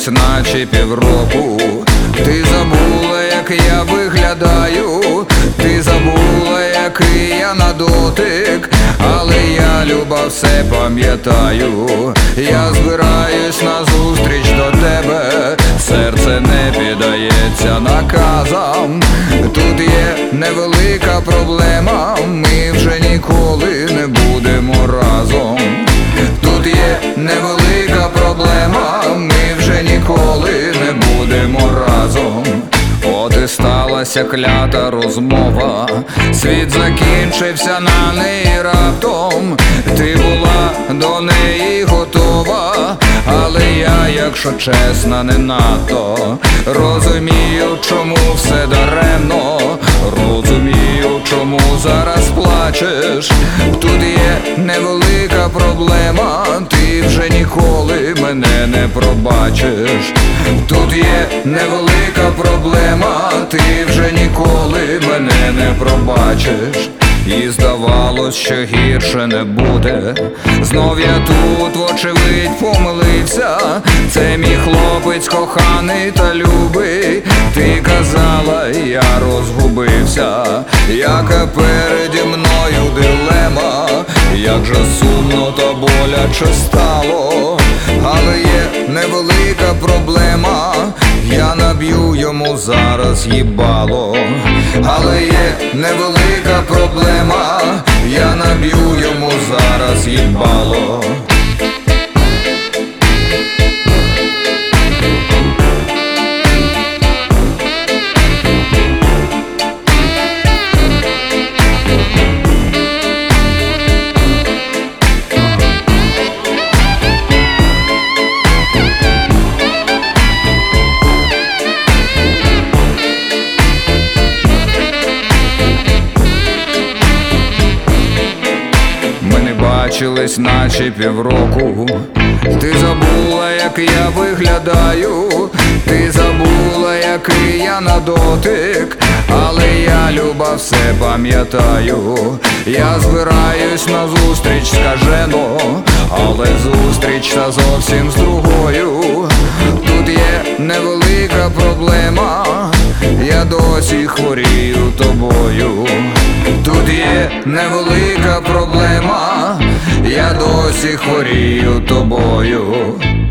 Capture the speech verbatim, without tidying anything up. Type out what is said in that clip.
бачились наче півроку. Ти забула, як я виглядаю, ти забула, який я на дотик, але я, люба, все пам'ятаю. Я збираюсь на зустріч до тебе, серце не піддається наказам. Тут є невелика проблема, ми вже ніколи не будемо разом. Тут є невелика проблема, ми вже ніколи не будемо разом. От і сталася клята розмова, світ закінчився на неї раптом. Ти була до неї готова, але я, якщо чесно, не надто розумію, чому все даремно, розумію, чому зараз плачеш. Тут є невелика проблема, ти вже ніколи мене не пробачиш. Тут є невелика проблема, ти вже ніколи мене не пробачиш. І здавалось, що гірше не буде. Знов я тут, вочевидь, помилився. Це мій хлопець коханий та любий. Ти казала, я розгубився. Яка переді мною дилема, як же сумно та боляче стало. Але є невелика проблема, я наб'ю йому зараз їбало. Але є невелика проблема, я наб'ю йому зараз їбало. Бачились наче півроку. Ти забула, як я виглядаю, ти забула, який я на дотик, але я, люба, все пам'ятаю. Я збираюсь на зустріч скажено, але зустріч та зовсім з другою. Тут є невелика проблема, я досі хворію тобою. Тут є невелика проблема, я досі хворію тобою.